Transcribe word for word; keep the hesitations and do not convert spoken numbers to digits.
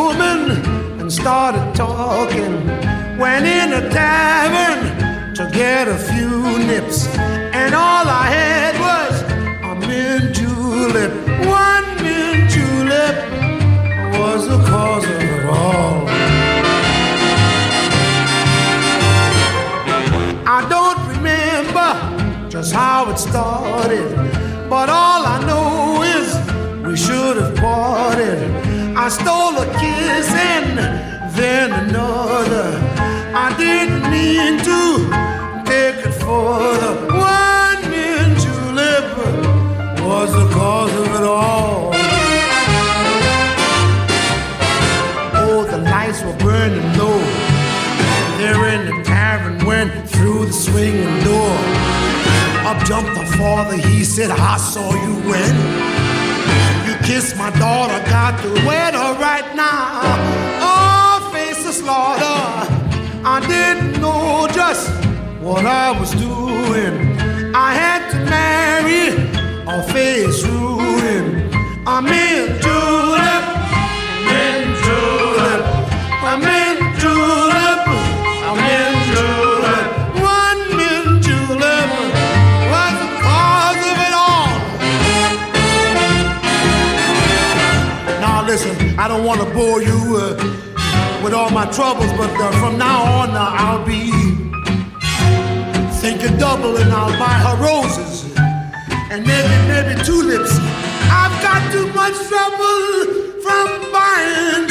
woman and started talking. Went in a tavern to get a few nips, and all I had was a mint julep. One mint julep was the cause of it all. I don't remember just how it started, but all I know is we should have parted. I stole a kiss and then another. I didn't mean to take it further. One mint julep was the cause of it all. Oh, the lights were burning low there in the tavern, went through the swinging door. Up jumped the father, he said, I saw you when you kissed my daughter, got to wed her right now. Oh, face the slaughter, I didn't know just what I was doing. I had to marry or face ruin. I'm in julep, I'm in julep, I'm in julep, I'm in julep. One mint julep was the cause of it all. Now listen, I don't want to bore you uh, with all my troubles, but uh, from now on uh, I'll be thinking double, and I'll buy her roses and maybe, maybe tulips. I've got too much trouble from buying